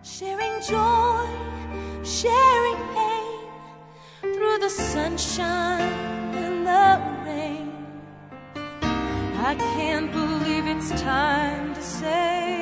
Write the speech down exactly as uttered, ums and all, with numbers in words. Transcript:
sharing joy, sharing pain, through the sunshine and the rain. I can't believe it's time to say